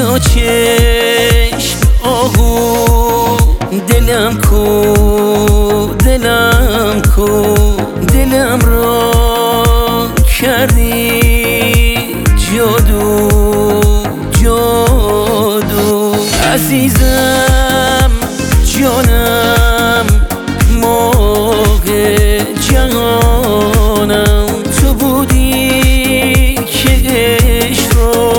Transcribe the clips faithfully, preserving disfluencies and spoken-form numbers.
دو چشم آهو دلم کو دلم کو دلم را کردی جادو جادو عزیزم جانم موق جهانم تو بودی که عشق رو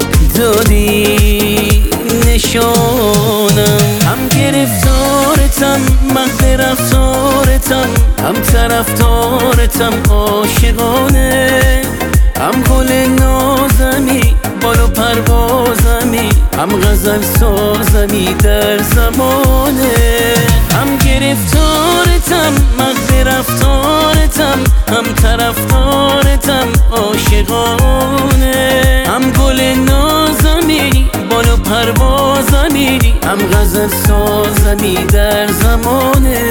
دادی نشانم هم گرفتارتم مهد رفتارتم هم طرفدارتم عاشقانه هم گل نازمی بال و پروازمی هم غزل سازمی در زمانه هم گرفتارتم مهد رفتارتم هم طرفدارتم عاشقانه هم گل نازمی بال و پروازمی هم غزل سازمی در زمانه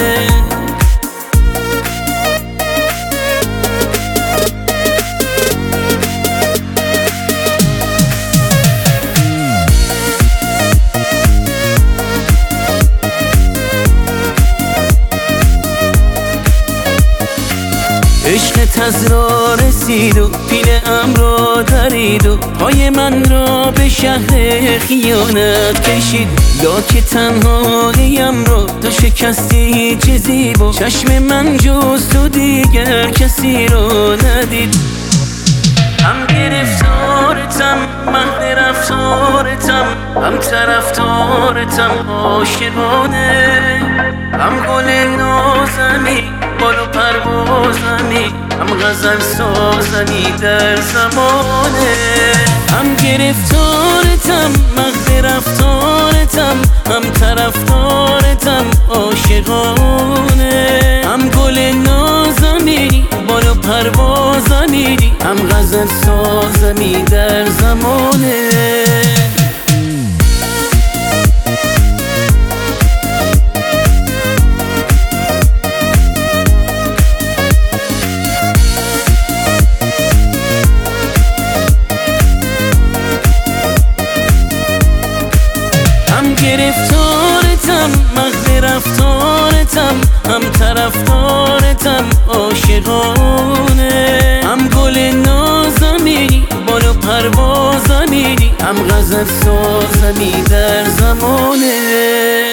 عشقت از را رسید و پیل ام را درید و پای من را به شهر خیانت کشید یا که تنهاییم را تو شکستی چه زیبا چشم من جز تو دیگر کسی را ندید هم گرفتارتم مهد رفتارتم هم طرفدارتم عاشقانه هم گل نازمی بال و پروازمی هم غزل سازمی در زمانه هم گرفتارتم مهد رفتارتم هم طرفدارتم عاشقانه هم گل نازمی بال و پروازمی هم غزل سازمی در زمانه هم گرفتارتم مهد رفتارتم هم طرفدارتم عاشقانه هم گل نازمی بال و پروازمی هم غزل سازمی در زمانه